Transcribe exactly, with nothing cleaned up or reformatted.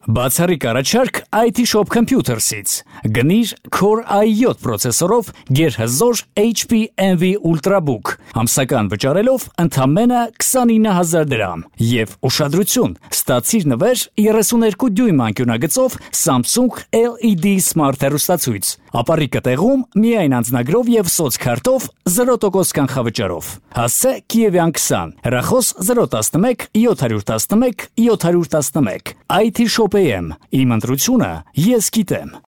Բացառիկ առաջարկ I T Shop Computersից։ Գնիր Core i seven պրոցեսորով գերհզոր H P Envy Ultrabook, ամսական վճարելով ընդամենը քսանինը հազար դրամ և ուշադրություն, ստացիր նվեր երեսուներկու դյույմ անկյունագծով Samsung L E D Smart հեռուստացույց, ապառիկը տեղում միայն անձնագրով և սոցքարտով zero տոկոս կանխավճարով։ Հասցե Կիևյան twenty, հեռախոս zero one one seven one one seven one one I T Shop A M, իմ ընտրությունը ես գիտեմ։